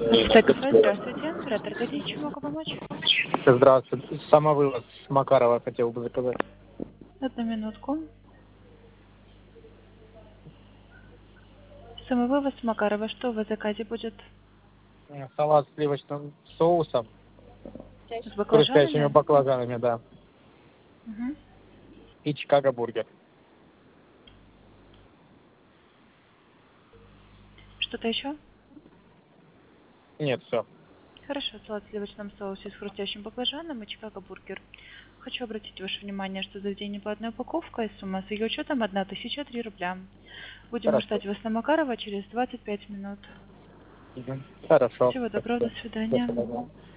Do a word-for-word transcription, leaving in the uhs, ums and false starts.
ТКФ, здравствуйте. Оператор Г, чем могу помочь? Здравствуйте. Самовывоз с Макарова хотел бы заказать. Одну минутку. Самовывоз Макарова. Что в заказе будет? Салат с сливочным соусом, С с хрустящими баклажанами? баклажанами, да. Угу. И Чикаго бургер. Что-то еще? Нет, все. Хорошо, салат в сливочном соусе с хрустящим баклажаном и Чикаго бургер. Хочу обратить ваше внимание, что заведение платная упаковка и сумма с ее учетом одна тысяча три рубля. Будем Хорошо. ждать вас на Макарова через двадцать пять минут. Мгм. Хорошо. Всего доброго, до Спасибо. До свидания. свидания.